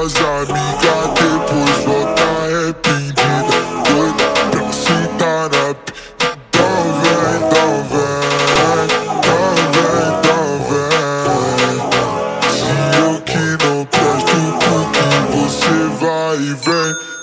suas amigas, depois volta arrependida, doida pra sentar na p... Então vem, então vem, então vem, então vem. Se eu que não presto, por que você vai e vem?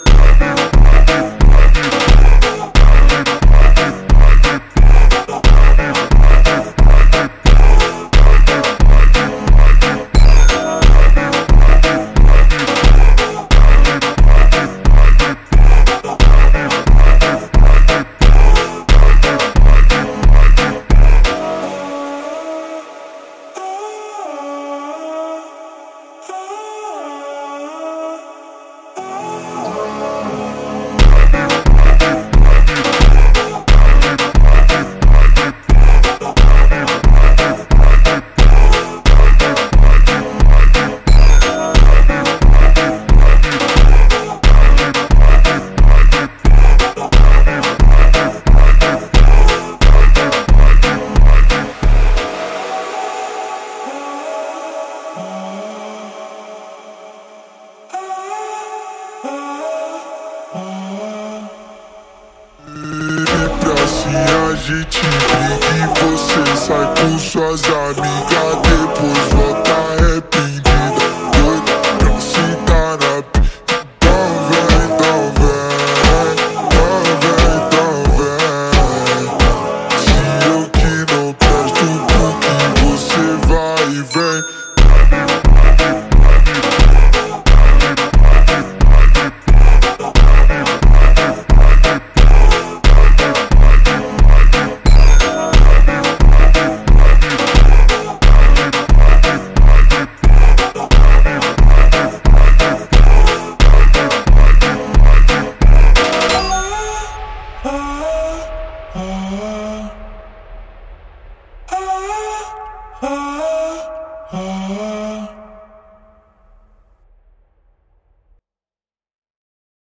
A gente briga e você sai com suas amigas,